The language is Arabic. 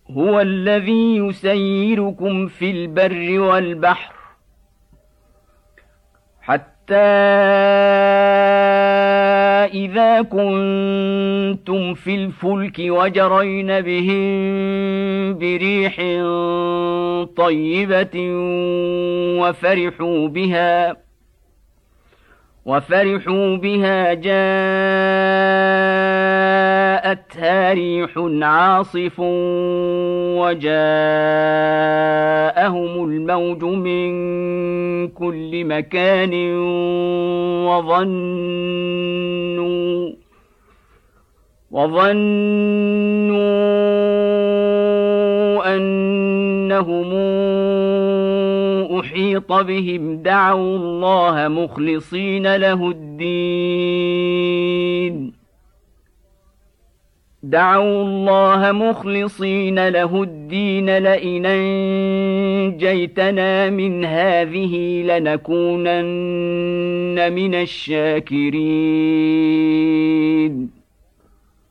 هو الذي يسيركم في البر والبحر حتى إذا كنتم في الفلك وجرين بهم بريح طيبة وفرحوا بها جاءتها ريح عاصف وجاءهم الموج من كل مكان وظنوا أنهم أحيط بهم دعوا الله مخلصين له الدين لئن أنجيتنا من هذه لنكونن من الشاكرين